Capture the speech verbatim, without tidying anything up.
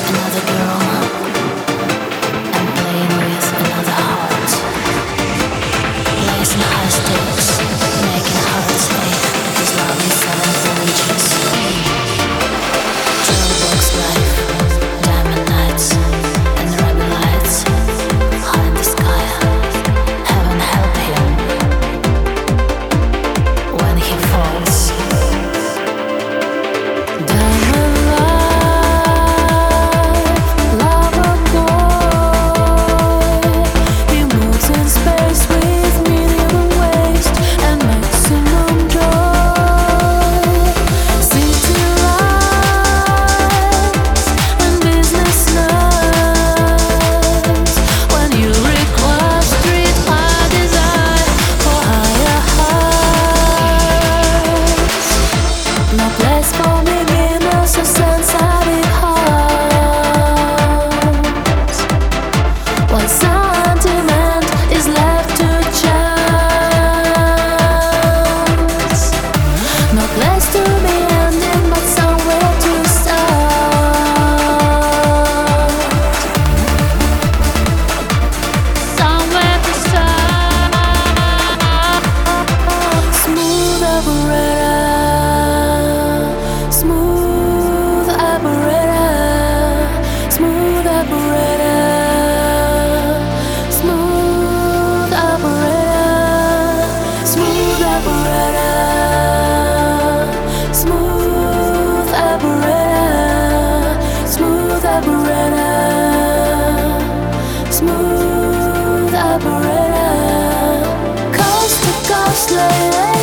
another girl and playing with another heart. Blazing high stakes, making hearts ache because love is selling for riches. Jailbox life, diamond nights and rebel lights. High in the sky, heaven help him when he falls. Diamond life, lover boy. He moves in space with minimum waste and maximum joy. City lights and business nights. When you request street high desire for higher heights. No place for beginners or sensitive hearts. While sentiment is left to chance. No place to be ending, but somewhere to start. Somewhere to start. Smooth operator, smooth operator, smooth operator, smooth operator, smooth operator, smooth operator, smooth operator, smooth operator, coast to coast, lady.